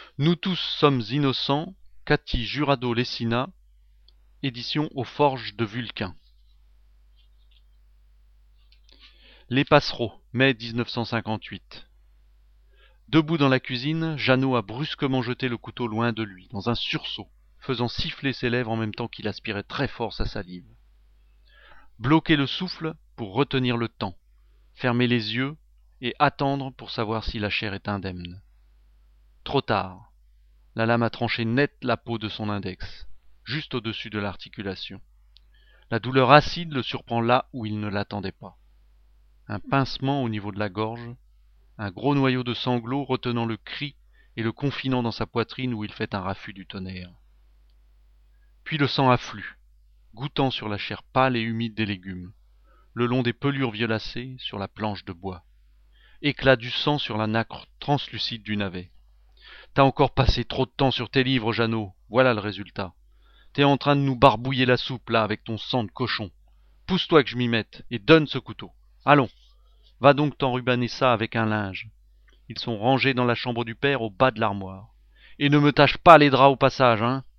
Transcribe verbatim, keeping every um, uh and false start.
Nous tous sommes innocents, Cathy Jurado Lessina, édition aux Forges de Vulcain. Les Passereaux, mai mille neuf cent cinquante-huit. Debout dans la cuisine, Jeannot a brusquement jeté le couteau loin de lui, dans un sursaut, faisant siffler ses lèvres en même temps qu'il aspirait très fort sa salive. Bloquer le souffle pour retenir le temps, fermer les yeux et attendre pour savoir si la chair est indemne. Trop tard. La lame a tranché net la peau de son index, juste au-dessus de l'articulation. La douleur acide le surprend là où il ne l'attendait pas. Un pincement au niveau de la gorge, un gros noyau de sanglots retenant le cri et le confinant dans sa poitrine où il fait un raffut du tonnerre. Puis le sang afflue, goûtant sur la chair pâle et humide des légumes, le long des pelures violacées sur la planche de bois. Éclat du sang sur la nacre translucide du navet. T'as encore passé trop de temps sur tes livres, Jeannot, voilà le résultat. T'es en train de nous barbouiller la soupe, là, avec ton sang de cochon. Pousse-toi que je m'y mette, et donne ce couteau. Allons, va donc t'enrubaner ça avec un linge. Ils sont rangés dans la chambre du père, au bas de l'armoire. Et ne me tâche pas les draps au passage, hein.